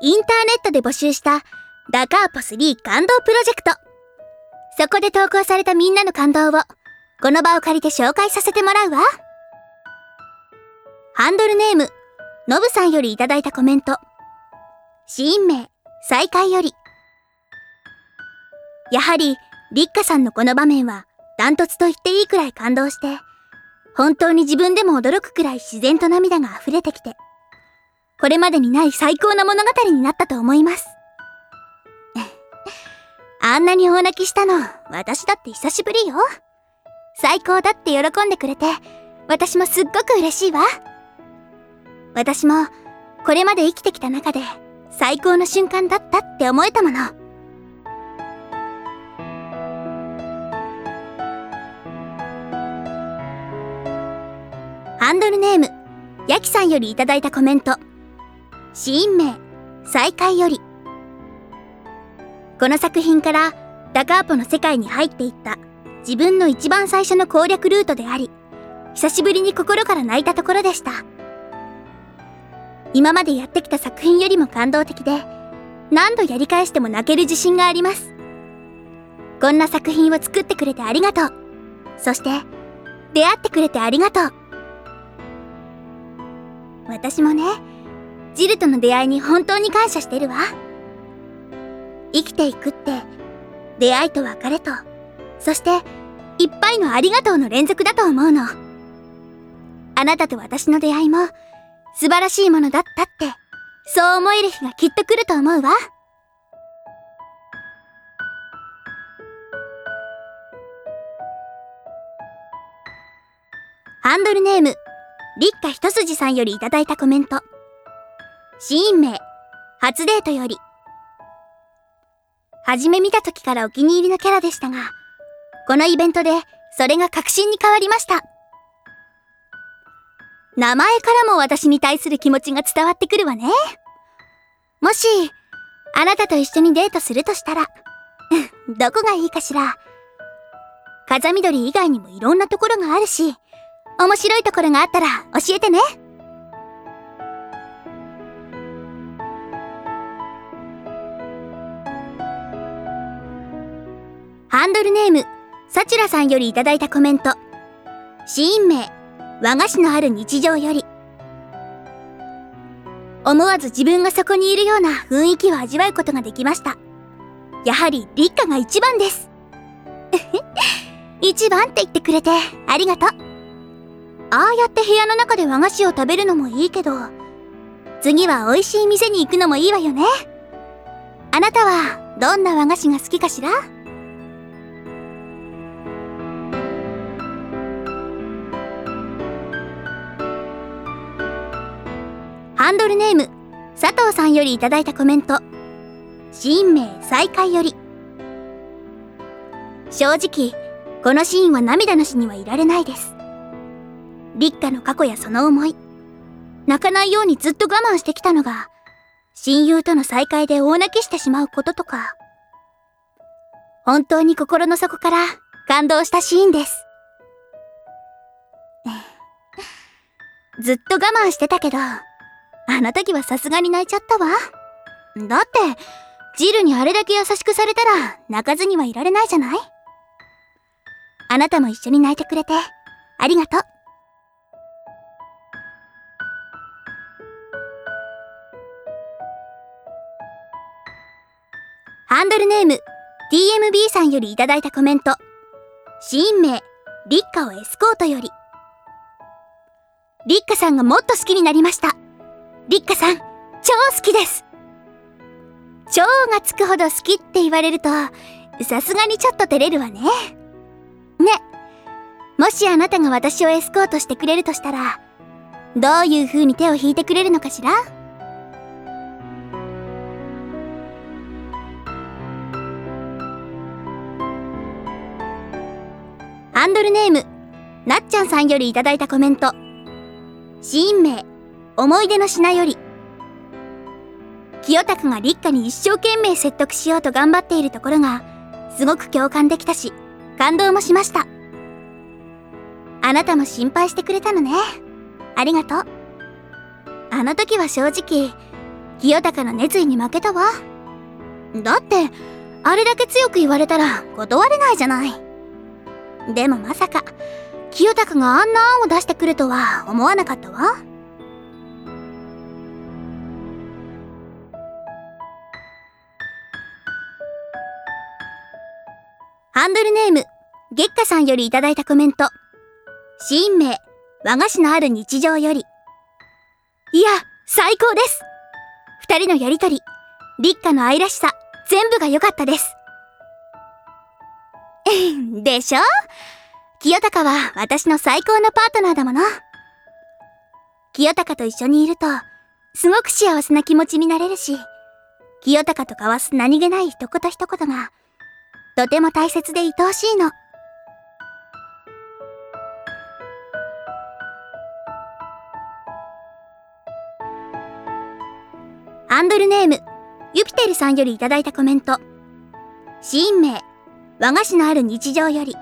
インターネットで募集したダカーポ3感動プロジェクト。そこで投稿されたみんなの感動をこの場を借りて紹介させてもらうわ。ハンドルネームのぶさんよりいただいたコメント。シーン名再会より。やはりリッカさんのこの場面はダントツと言っていいくらい感動して、本当に自分でも驚くくらい自然と涙が溢れてきて、これまでにない最高な物語になったと思います。あんなに大泣きしたの私だって久しぶりよ。最高だって喜んでくれて、私もすっごく嬉しいわ。私もこれまで生きてきた中で最高の瞬間だったって思えたもの。ハンドルネームヤキさんよりいただいたコメント。シーン名再会より。この作品からダカーポの世界に入っていった自分の一番最初の攻略ルートであり、久しぶりに心から泣いたところでした。今までやってきた作品よりも感動的で、何度やり返しても泣ける自信があります。こんな作品を作ってくれてありがとう。そして出会ってくれてありがとう。私もね、ジルとの出会いに本当に感謝してるわ。生きていくって出会いと別れと、そしていっぱいのありがとうの連続だと思うの。あなたと私の出会いも素晴らしいものだったって、そう思える日がきっと来ると思うわ。ハンドルネームリッカ一筋さんよりいただいたコメント。シーン名初デートより。初め見た時からお気に入りのキャラでしたが、このイベントでそれが確信に変わりました。名前からも私に対する気持ちが伝わってくるわね。もしあなたと一緒にデートするとしたらどこがいいかしら。風緑以外にもいろんなところがあるし、面白いところがあったら教えてね。ハンドルネームサチュラさんよりいただいたコメント。シーン名和菓子のある日常より。思わず自分がそこにいるような雰囲気を味わうことができました。やはりリッカが一番です。一番って言ってくれてありがとう。ああやって部屋の中で和菓子を食べるのもいいけど、次は美味しい店に行くのもいいわよね。あなたはどんな和菓子が好きかしら？ハンドルネーム佐藤さんよりいただいたコメント。シーン名再会より。正直このシーンは涙なしにはいられないです。リッカの過去やその思い、泣かないようにずっと我慢してきたのが親友との再会で大泣きしてしまうこととか、本当に心の底から感動したシーンです。ずっと我慢してたけど、あの時はさすがに泣いちゃったわ。だってジルにあれだけ優しくされたら泣かずにはいられないじゃない。あなたも一緒に泣いてくれてありがとう。ハンドルネーム TMB さんよりいただいたコメント。シーン名リッカをエスコートより。リッカさんがもっと好きになりました。リッカさん超好きです。超がつくほど好きって言われるとさすがにちょっと照れるわね。もしあなたが私をエスコートしてくれるとしたら、どういう風に手を引いてくれるのかしら？ハンドルネームなっちゃんさんよりいただいたコメント。シーン名思い出の品より。清高がリッカに一生懸命説得しようと頑張っているところがすごく共感できたし、感動もしました。あなたも心配してくれたのね。ありがとう。あの時は正直清隆の熱意に負けたわ。だってあれだけ強く言われたら断れないじゃない。でもまさか清隆があんな案を出してくるとは思わなかったわ。ハンドルネーム月下さんよりいただいたコメント。シーン名和菓子のある日常より。いや最高です。二人のやりとり、立花の愛らしさ、全部が良かったです。でしょ？清隆は私の最高のパートナーだもの。清隆と一緒にいるとすごく幸せな気持ちになれるし、清隆と交わす何気ない一言一言がとても大切で愛おしいの。ハンドルネームユピテルさんよりいただいたコメント。シーン名和菓子のある日常より。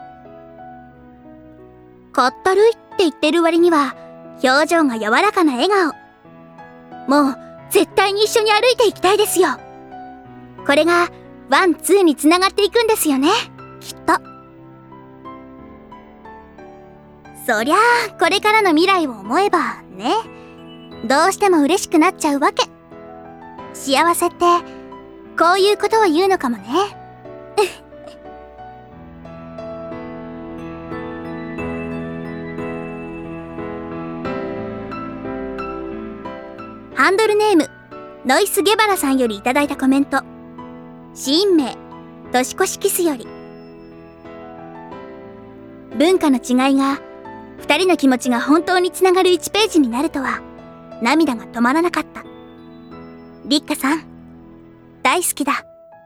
かったるいって言ってる割には表情が柔らかな笑顔。もう絶対に一緒に歩いていきたいですよ。これがワンツーにつながっていくんですよね、きっと。そりゃあこれからの未来を思えばね、どうしても嬉しくなっちゃうわけ。幸せってこういうことを言うのかもね。ハンドルネームノイスゲバラさんよりいただいたコメント。シーン名年越しキスより。文化の違いが二人の気持ちが本当につながる1ページになるとは涙が止まらなかった。立花さん大好きだ。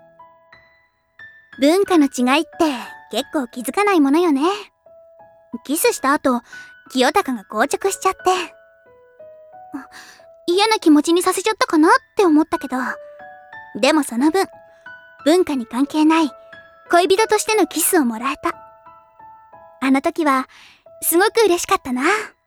文化の違いって結構気づかないものよね。キスした後清隆が硬直しちゃって、嫌な気持ちにさせちゃったかなって思ったけど、でもその分文化に関係ない恋人としてのキスをもらえた。あの時はすごく嬉しかったな。